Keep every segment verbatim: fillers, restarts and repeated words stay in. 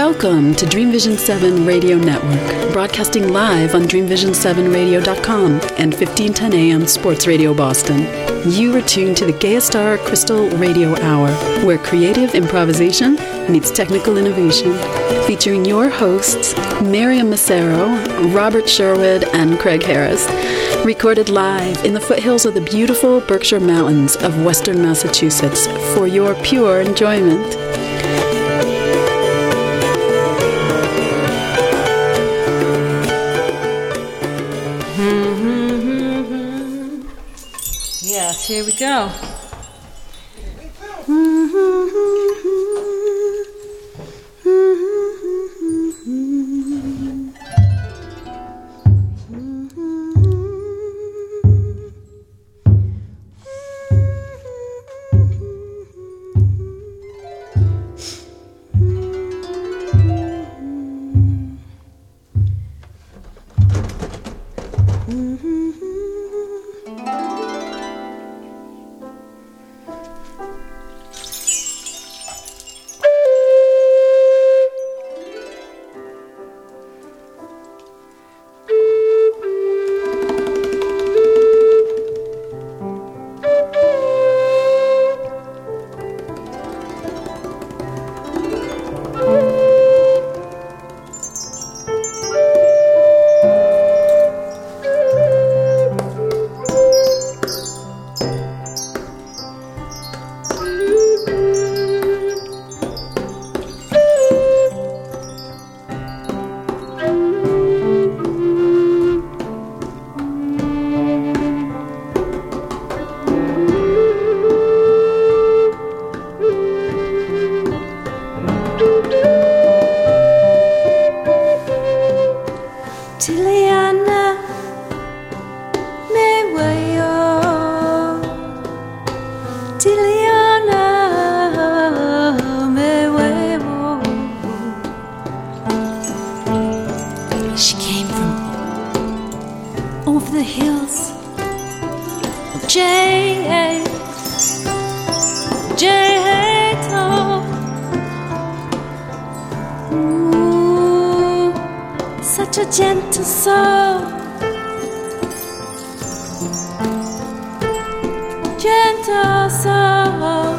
Welcome to Dream Vision seven Radio Network, broadcasting live on dream vision seven radio dot com and fifteen ten A M Sports Radio Boston. You are tuned to the Gaystar Crystal Radio Hour, where creative improvisation meets technical innovation, featuring your hosts, Miriam Massero, Robert Sherwood, and Craig Harris. Recorded live in the foothills of the beautiful Berkshire Mountains of Western Massachusetts for your pure enjoyment. Yes, here we go. Gentle soul, gentle soul,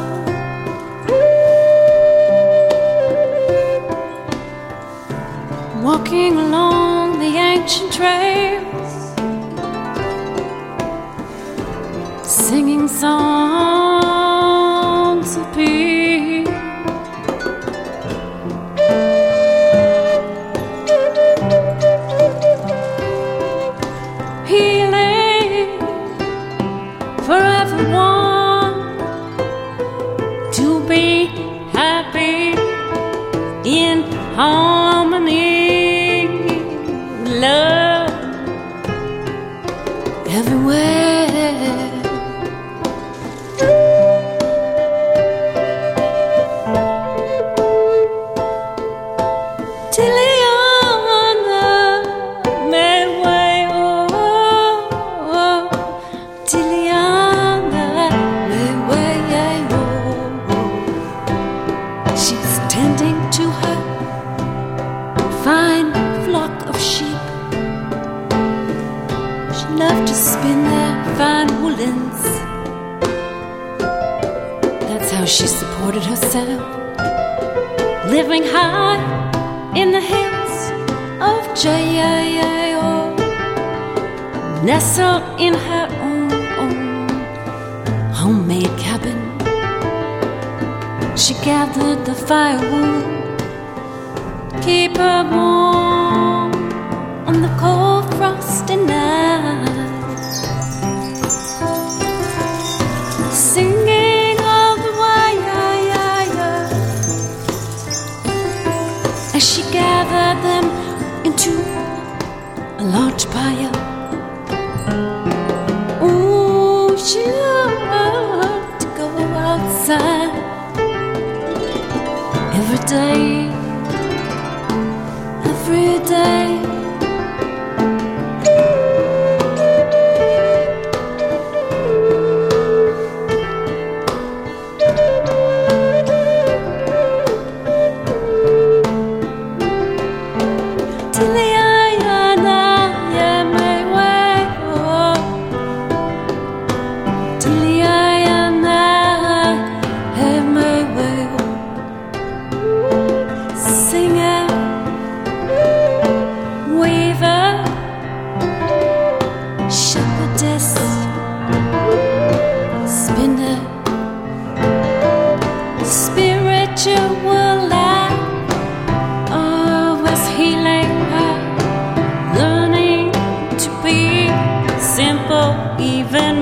walking along the ancient trails, singing songs of peace. Harmony, love, everywhere. Tiliana, made way, oh, oh. Tiliana, made way, oh, oh. She was tending to her fine flock of sheep. She loved to spin their fine woolens. That's how she supported herself, living high in the hills of J A O, nestled in her own, own homemade cabin. She gathered the firewood, keep her warm on the cold frosty night, singing all the while as she gathered them into a large pile. Ooh, she loved to go outside every day, every day.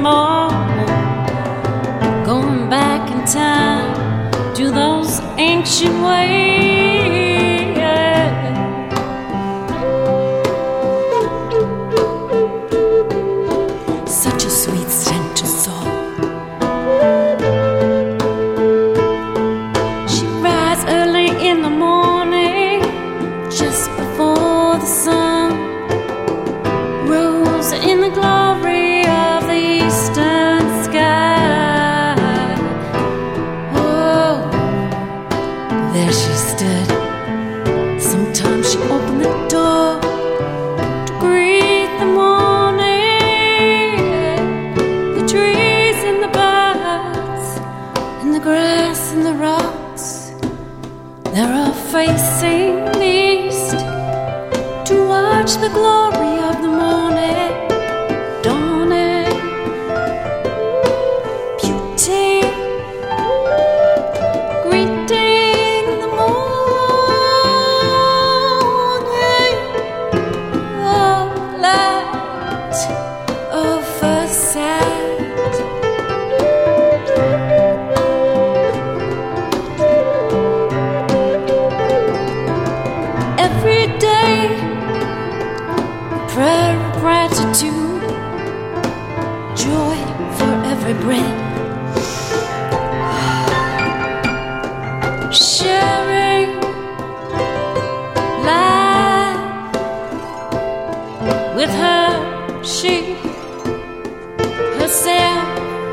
home, going back in time to those ancient ways. Such a sweet scent to soul. She rises early in the morning, just before the sun rose in the glory of the eastern sky. Oh, there she stood. Sometimes she opened the door to greet the morning. The trees and the birds and the grass and the rocks, they're all facing east to watch the glory of the morning dawning. Beauty, greeting the morning. Oh, light of first sight. Every day, prayer of gratitude, joy for every breath, sharing life with her, she, herself,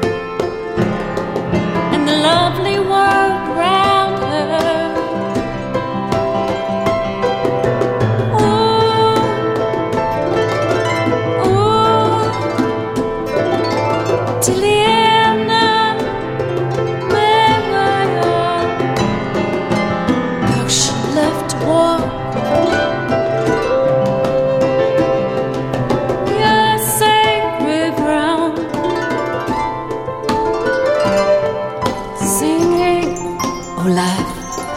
and the lovely world around her. Tiliana, where were you? How she left to walk. Your sacred ground, singing, oh life.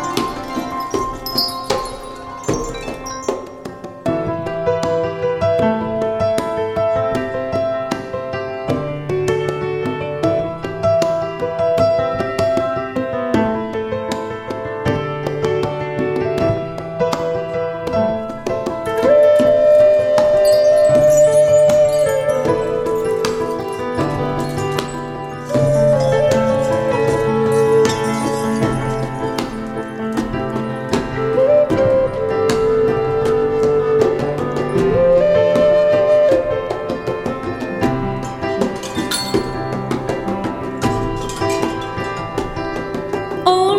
Oh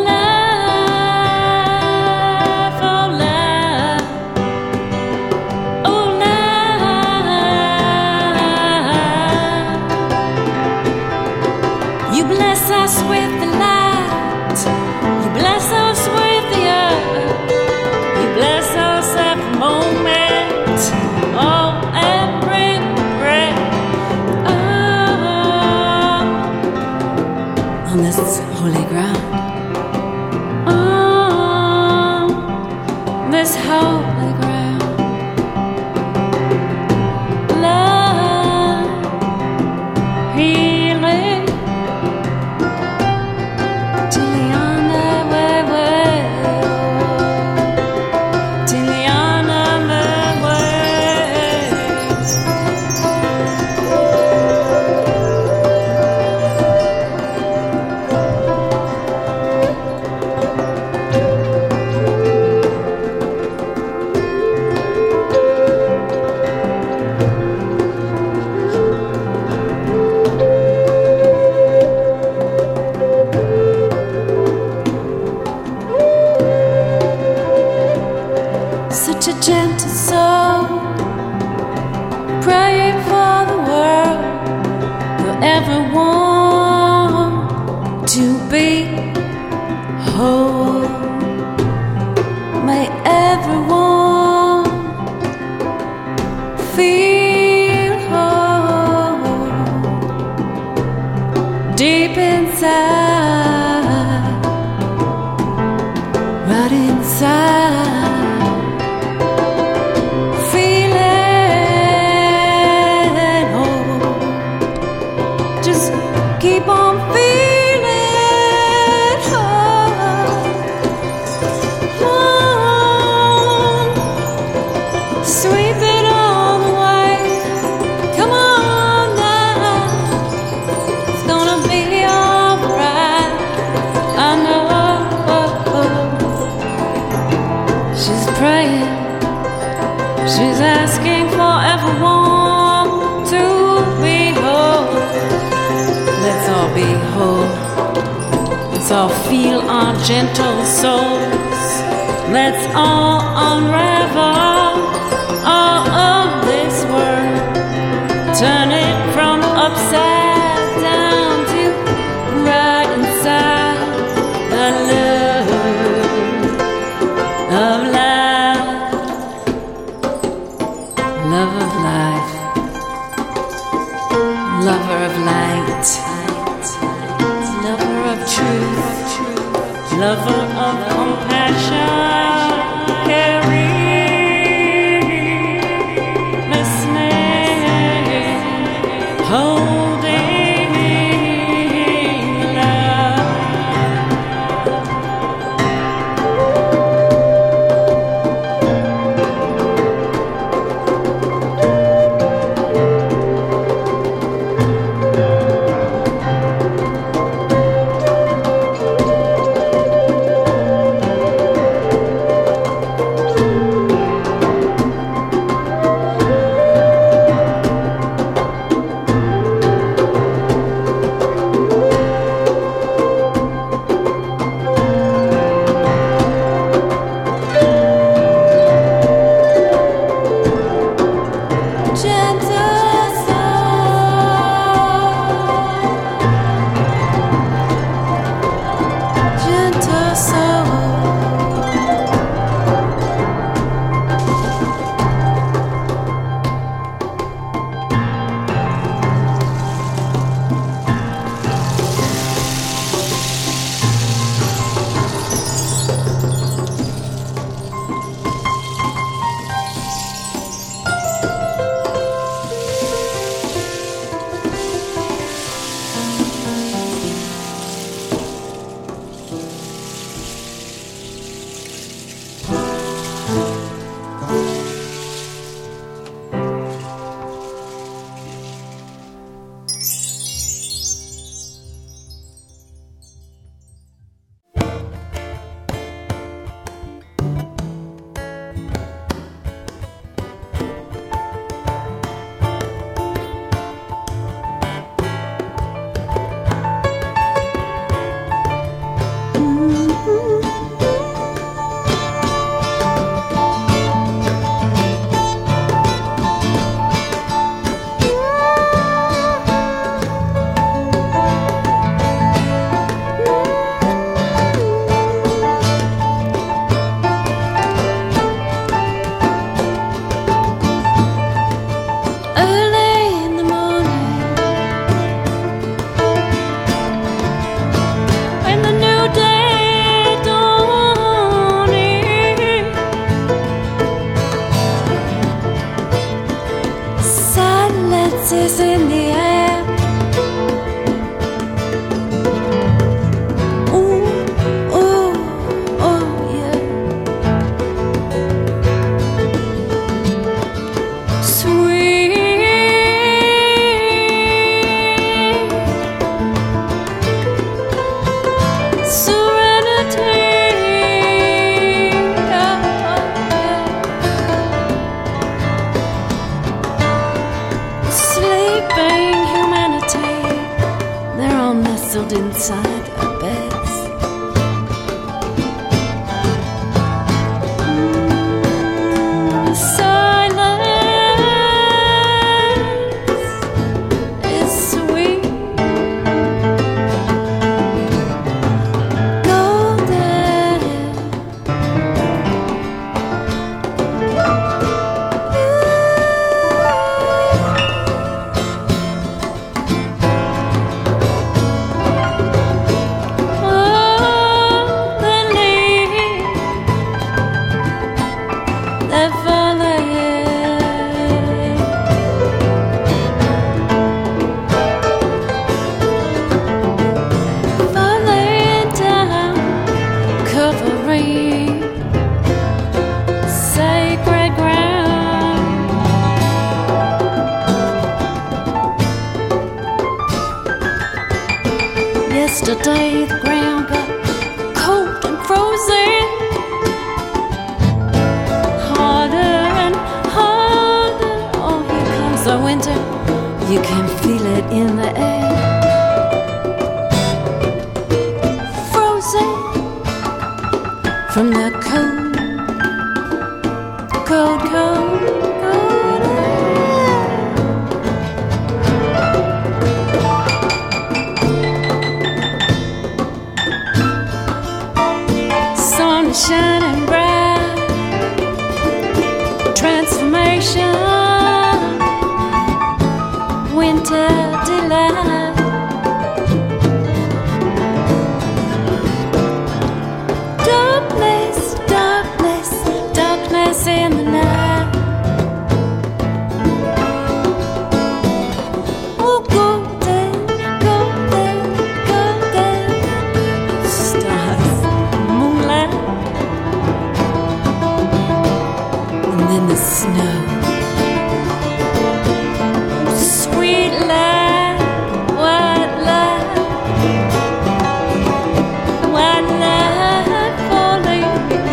life, oh life, oh life. You bless us with the light, you bless us with the earth, you bless us every moment, oh every breath. Oh, on this holy ground, on this holy ground, love, healing. Tiliana, where were you? Tiliana, where were such a gentle soul, praying for the world, for everyone to be whole. May everyone feel whole deep inside, right inside. Feeling old. just keep on feeling. Oh, oh, sweep it all away. Come on now, it's gonna be alright. I know. She's praying, she's asking for everyone to be whole. Let's all be whole. Let's all feel our gentle souls. Let's all unravel all of this world. Turn it from upside down to right inside the love of life. Love of life. Lover of light. Lover of truth. Lover of compassion. Caring. Listening. Holding love. Inside our beds. The silence is sweet, golden. Oh, Yesterday the ground got cold and frozen, harder and harder. Oh, here comes the winter, you can feel it in the air. Frozen from the cold, cold, cold, cold air. Sun is shining bright, transformation, winter delight. Darkness, darkness, darkness in the night. Oh, golden, golden, golden stars, moonlight, and then the snow. Sweet light, white light, white light falling.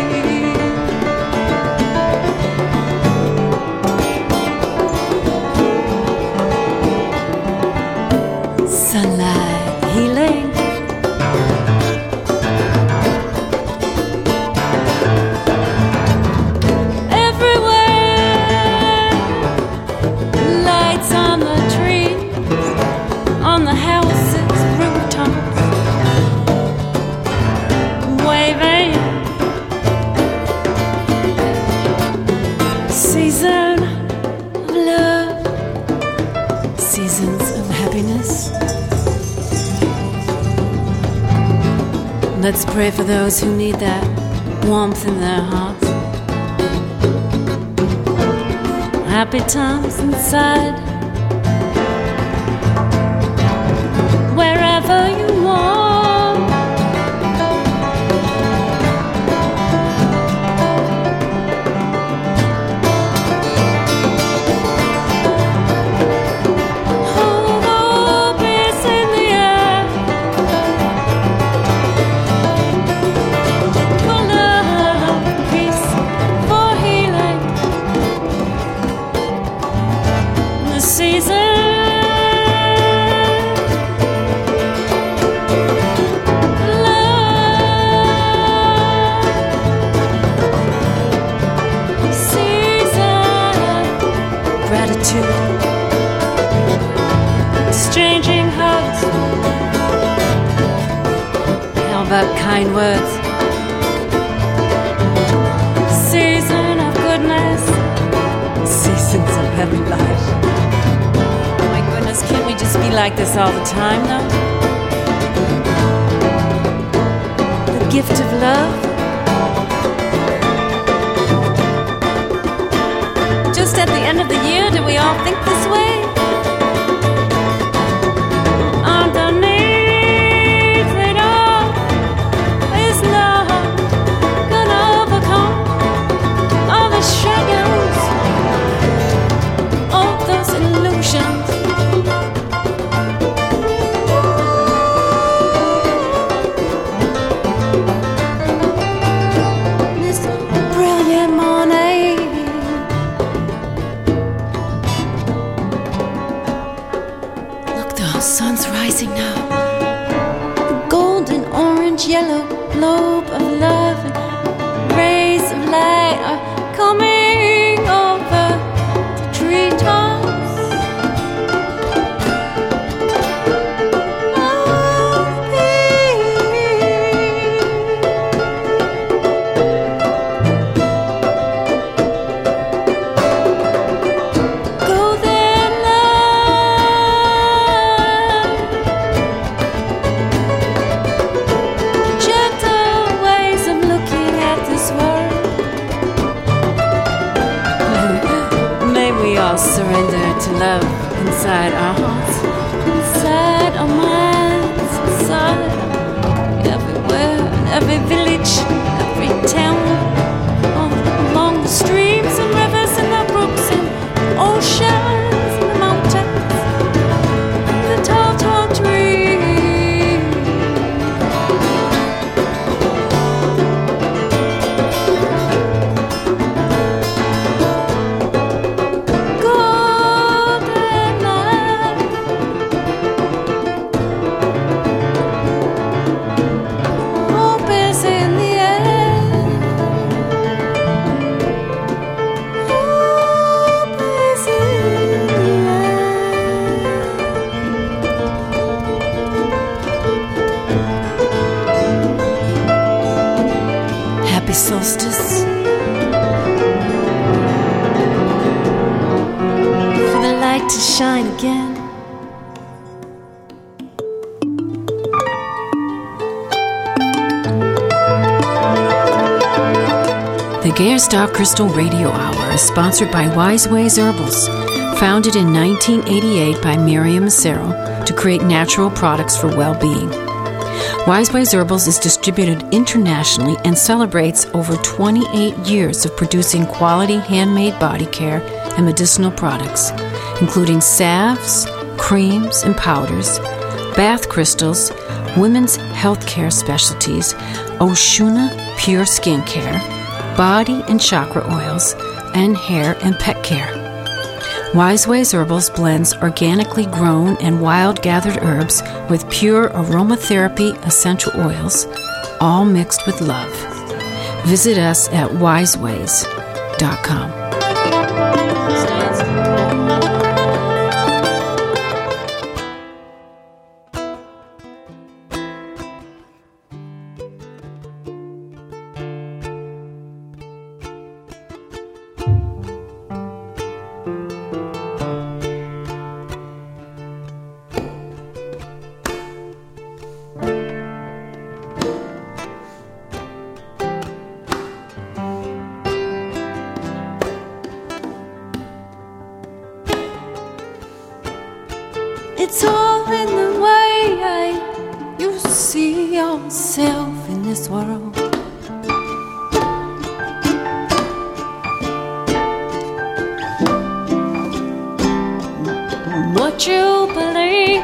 Sunlight healing. Everywhere, lights on the trees, on the houses, rooftops, waving. Season of love, seasons of happiness. Let's pray for those who need that warmth in their hearts. Happy times inside, wherever you want. Hope is in the air, for love, peace, for healing. The season, love, season, gratitude, exchanging hugs. How about kind words? Season of goodness, seasons of heavy life. Oh my goodness, can't we just be like this all the time though? The gift of love. Just at the end of the year, do we all think this way? Underneath it all is love, gonna overcome all the shadows, all those illusions. This brilliant morning, look, the sun's rising now. The golden, orange, yellow globe of love and rays of light are coming over the treetops. Oh, go there, love. Gentle ways of looking at this world. May we all surrender to love inside our hearts, inside our minds, inside everywhere, in every village, every town, all along the streams and rivers and the brooks and oceans and the mountains, the tall, tall trees. solstice, for the light to shine again. The Gaia Star Crystal Radio Hour is sponsored by Wise Ways Herbals, founded in nineteen eighty-eight by Miriam Massaro to create natural products for well-being. Wise Ways Herbals is distributed internationally and celebrates over twenty-eight years of producing quality handmade body care and medicinal products, including salves, creams, and powders, bath crystals, women's health care specialties, Oshuna Pure Skincare, body and chakra oils, and hair and pet care. Wise Ways Herbals blends organically grown and wild-gathered herbs with pure aromatherapy essential oils, all mixed with love. Visit us at wise ways dot com. It's all in the way you see yourself in this world. What you believe,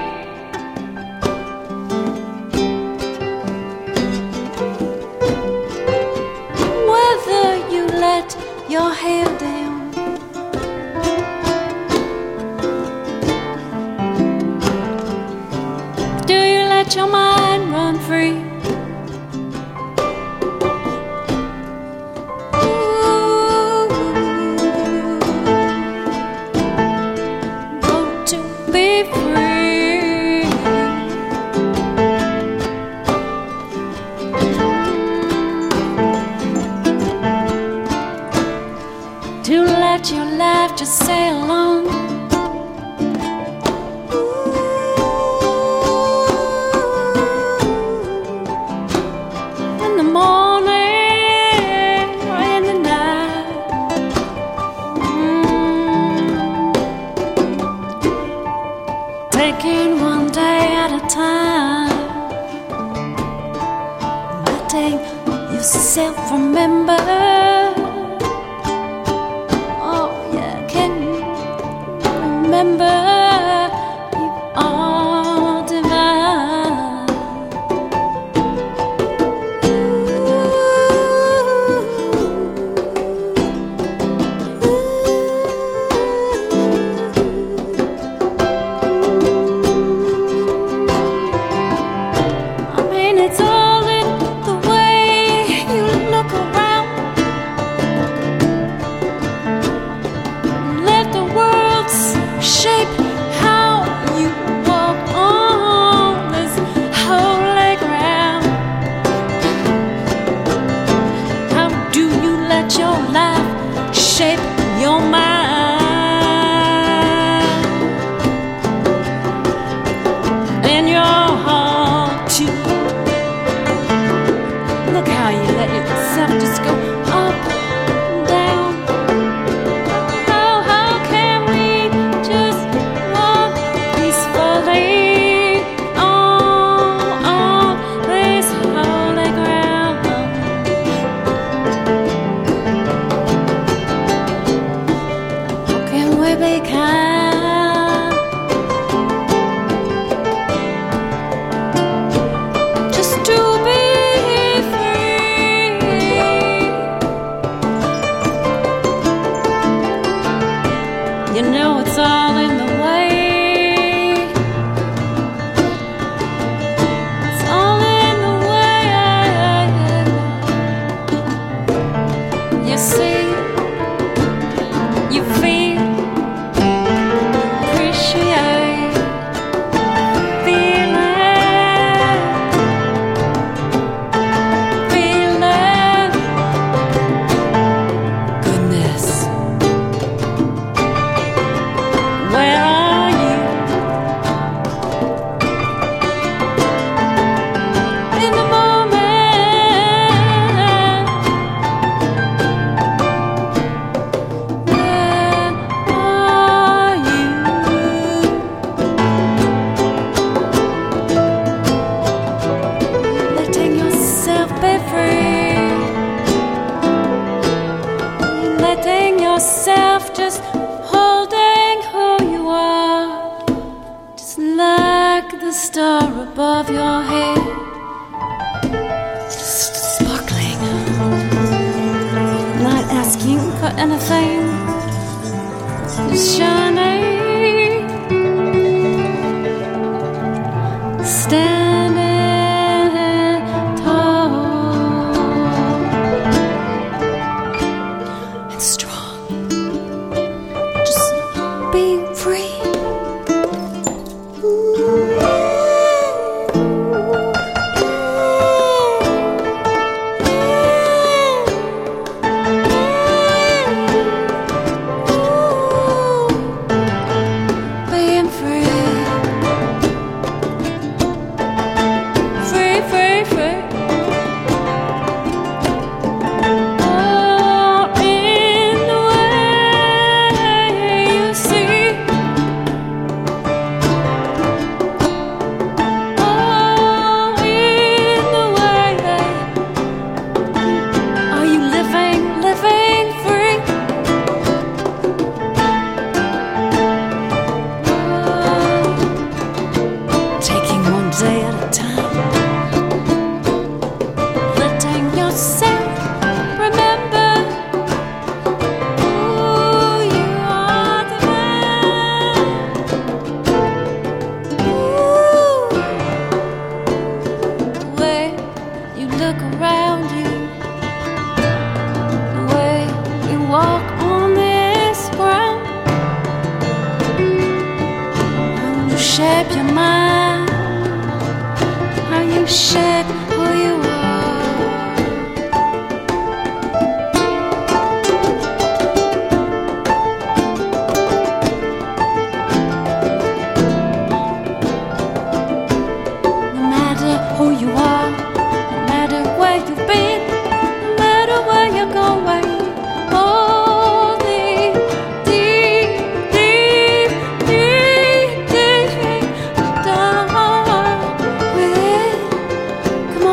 whether you let your hair down, let your mind run free. Ooh, vote to be free. To let your life just sail on. Taking one day at a time, letting yourself remember. Oh yeah, can you remember you are divine? It's all in the way you look around. star above your head, just sparkling, not asking for anything, just shining, standing tall and strong, just being free. Come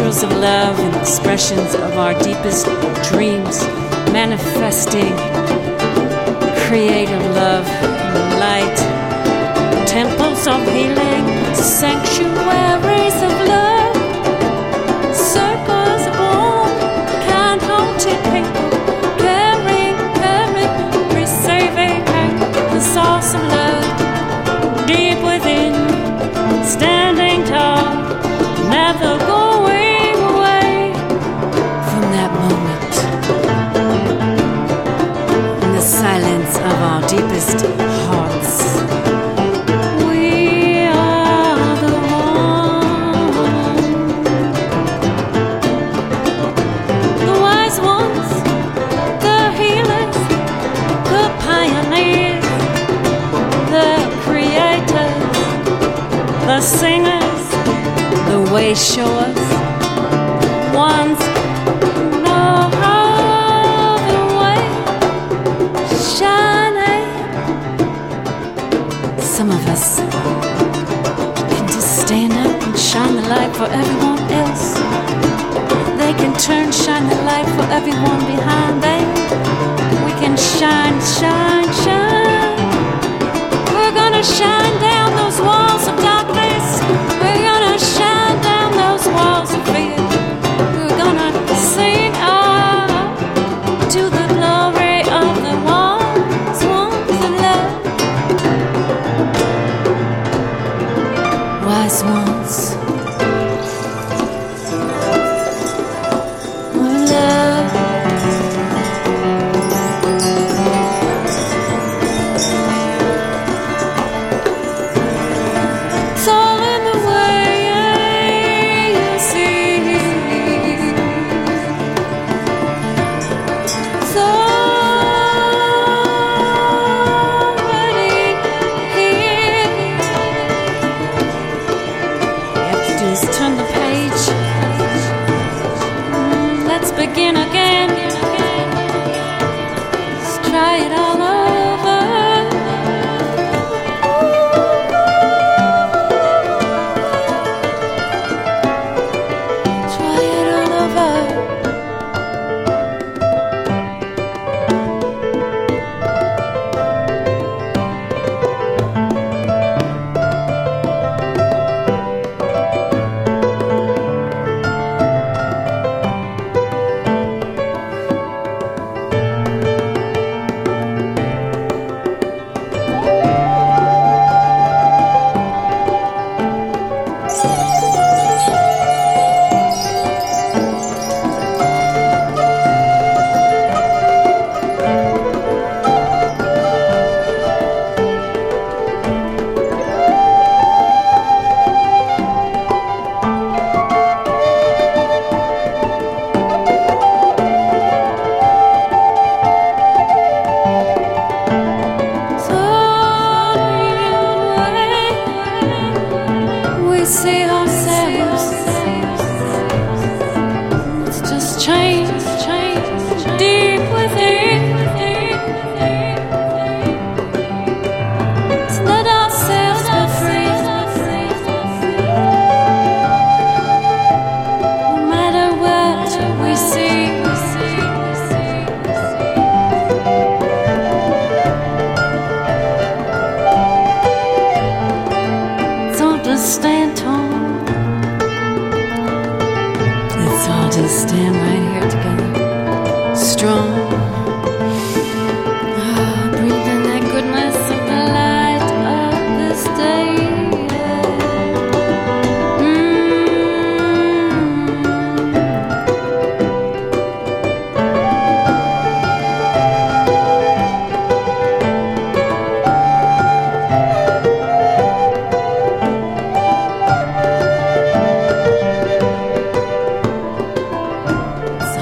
portals of love and expressions of our deepest dreams, manifesting creative love and light, temples of healing, sanctuaries of love, circles of warm, kind-hearted people, caring, caring, receiving the source of love deep within, standing tall, never going away from that moment. In the silence of our deepest hearts, we are the one. The wise ones, the healers, the pioneers, the creators, the singers, the way showers, ones who know how the way shining. Some of us can just stand up and shine the light for everyone else. They can turn, shine the light for everyone behind them. We can shine, shine, shine. We're gonna shine down those walls of darkness. We're gonna shine down those walls of fear. We're gonna sing out to the glory of the ones, ones of love. Wise ones of love. It's all in the way you see. It's already here. All you have to do is turn the page. Mm, Let's begin again. Let's try it all over. Try it all over. We see ourselves. It's just change, change, deep within. Let's let ourselves be free. No matter what we see. It's all to stand tall. Let's all just stand right here together, strong. Ah, breathe in that goodness of the light of this day. It's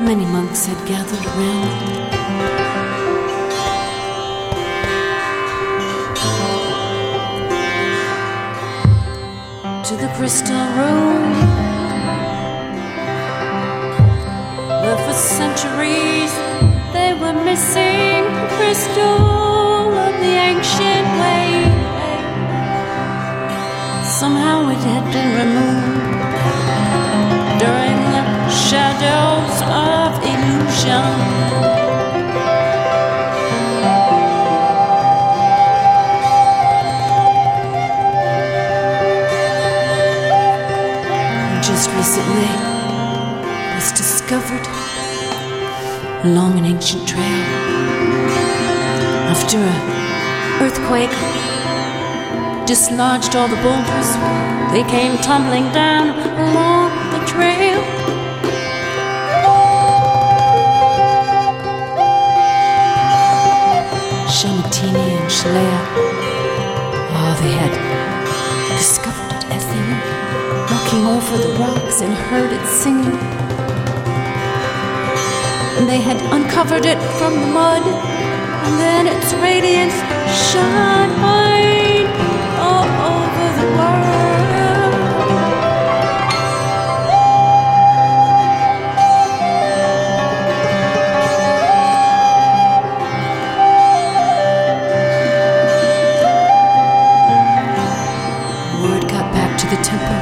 Many monks had gathered around. To the crystal room, where for centuries they were missing the crystal of the ancient way. Somehow it had been removed during the shadows of illusion. Just recently was discovered along an ancient trail. After an earthquake dislodged all the boulders, they came tumbling down along the trail. Shamatini and Shalea, oh, they had discovered it as they were walking over the rocks and heard it singing. And they had uncovered it from the mud, and then its radiance shone all over the world. Word got back to the temple.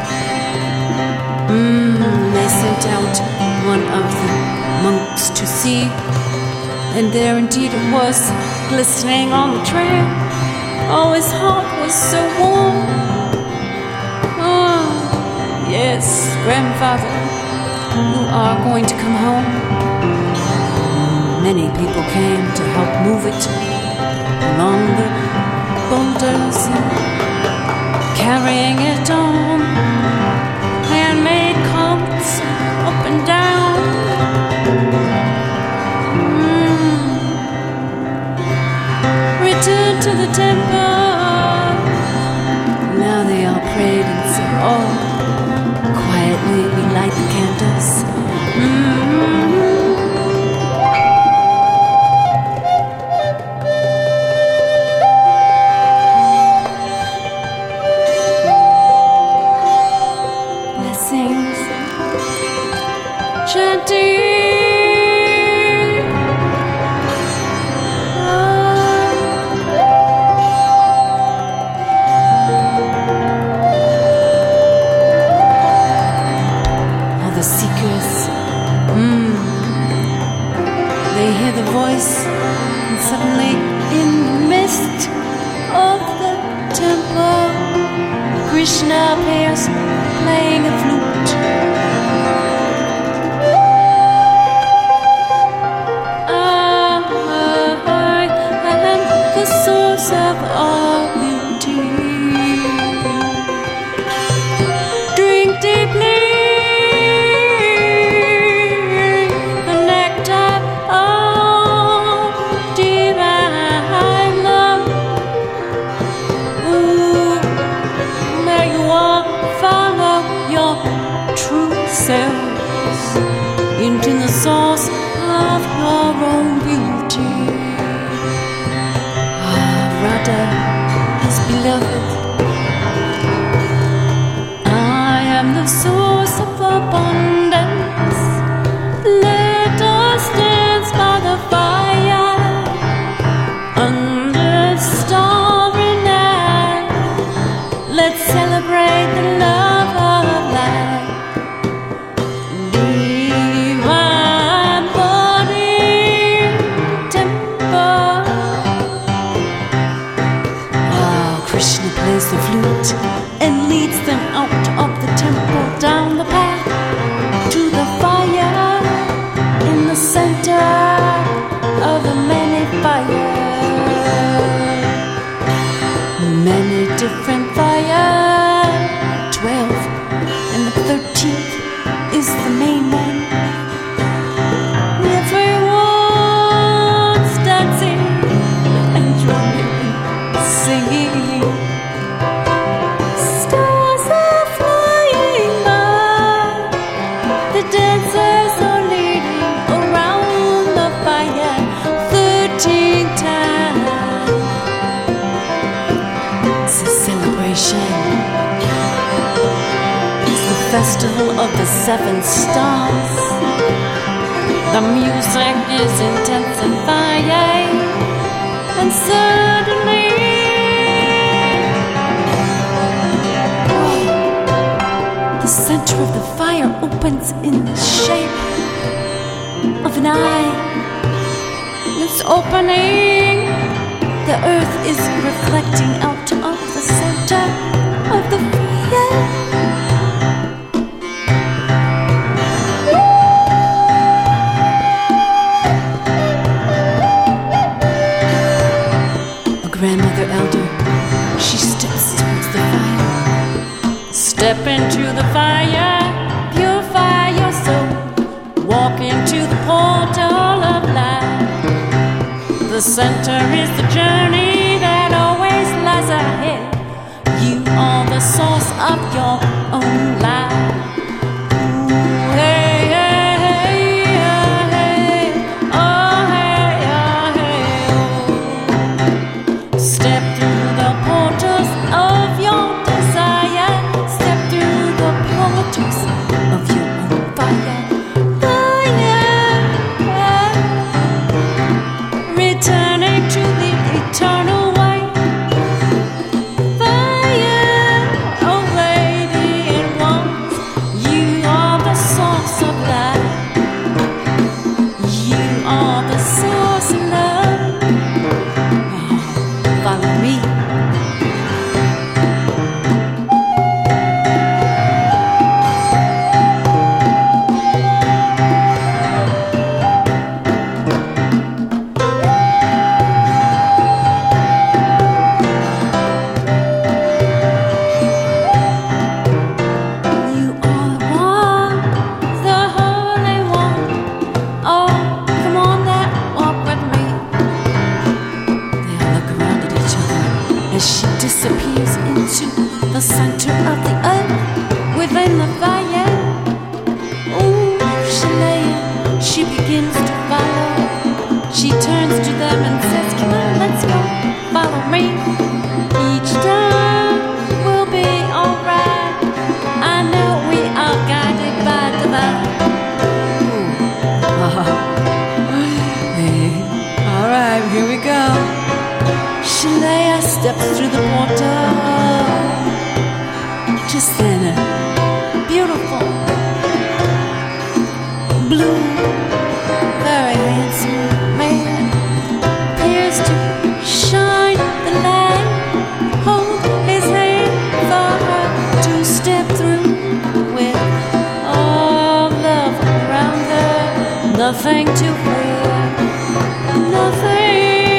Mm, they sent out one of the monks to see, and there indeed it was, glistening on the trail. Oh, his heart was so warm. Oh, yes, grandfather, you are going to come home. Many people came to help move it along the boulders and carrying it on. Handmade carts up and down. Mm. Return to the temple. Now they all prayed and said, oh, quietly we light the candles. Mm-hmm. Krishna appears playing a flute. I am the source of all beauty. Drink deeply the nectar of divine love. Ooh, may you all follow your true selves into the source of your own beauty. Ah, Radha, his beloved, I am the source of abundance. Let us dance by the fire under starry night. Let's celebrate the love of life. Divine body temple. Ah, Krishna plays the flute and leads them out of the temple, down the path to the fire in the center of the many fires. Many different fires, twelve, and the thirteenth is the main one. Everyone's dancing and drumming, singing. Stars are flying by. festival of the seven stars. The music is intensifying, and suddenly the center of the fire opens in the shape of an eye. It's opening. The earth is reflecting out of the center of the fire. A grandmother elder, she steps towards the fire. Step into the fire, purify your soul. Walk into the portal of life. The center is the journey that always lies ahead. You are the source of your own life. Ooh, hey, hey, hey, hey, oh, hey, oh, hey, oh. Step through the portals of your desire. Step through the portals of your own fire. Returning to the eternal way. Fire, oh radiant ones, you are the source of life. You are the source of love. Oh, follow me. Disappears into the center of the earth within the fire. Ooh, Shalaya, she begins to follow. She turns to them and says, come on, let's go, follow me. Each time will be alright. I know we are guided by divine. Ooh, uh-huh. Hey, alright, here we go. Shalaya steps through the portal. Just then, a beautiful, blue, very handsome man appears to shine the light. Hold his hand for her to step through with all love around her. Nothing to fear, nothing.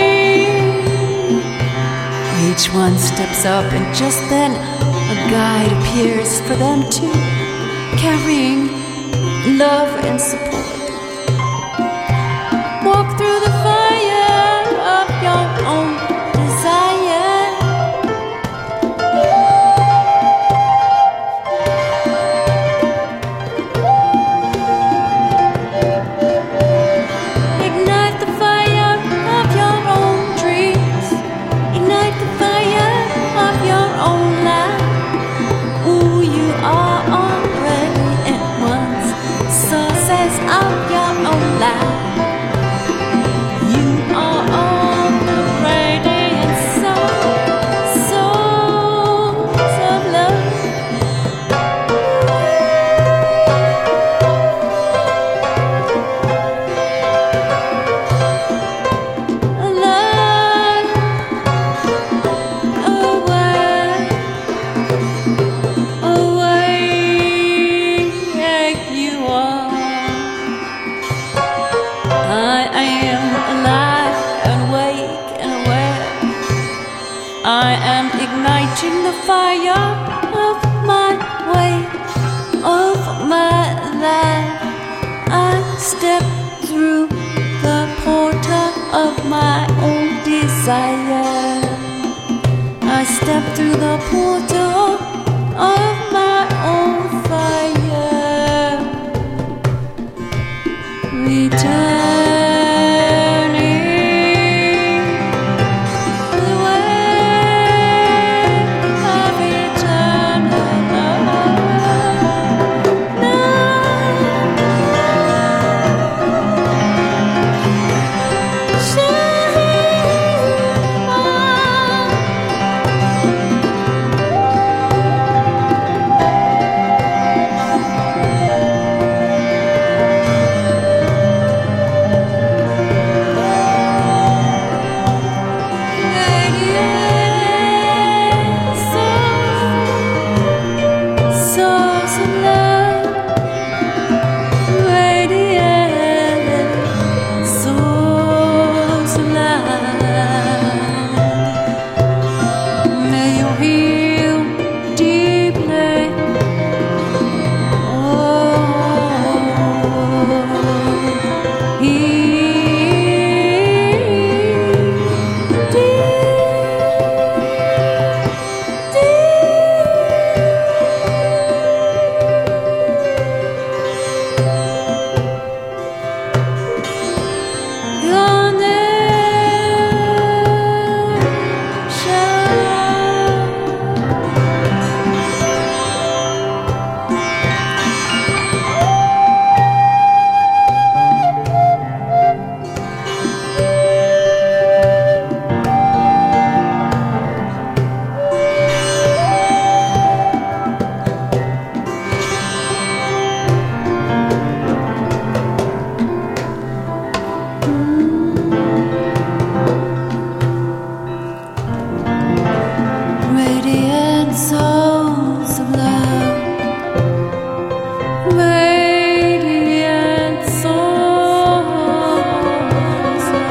Each one steps up, and just then a guide appears for them too, carrying love and support. Walk through the fire of your own desire. Ignite the fire of your own dreams. Ignite the fire of your own life. Ooh, you are already at once sources of your own life. You are all the radiant soul, souls of love. Alive. I am igniting the fire of my way, of my life. I step through the portal of my own desire. I step through the portal of my own fire. Returning the way of eternal love. radiant source of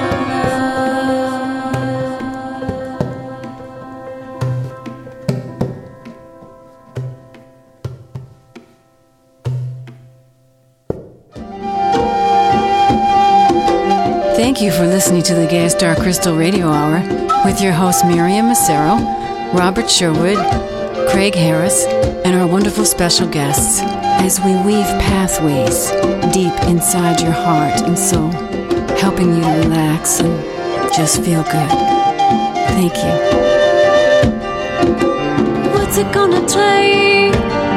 Thank you for listening to the Gay Star Crystal Radio Hour with your hosts Miriam Massaro, Robert Sherwood, Craig Harris, and our wonderful special guests as we weave pathways deep inside your heart and soul, helping you to relax and just feel good. Thank you. what's it gonna take?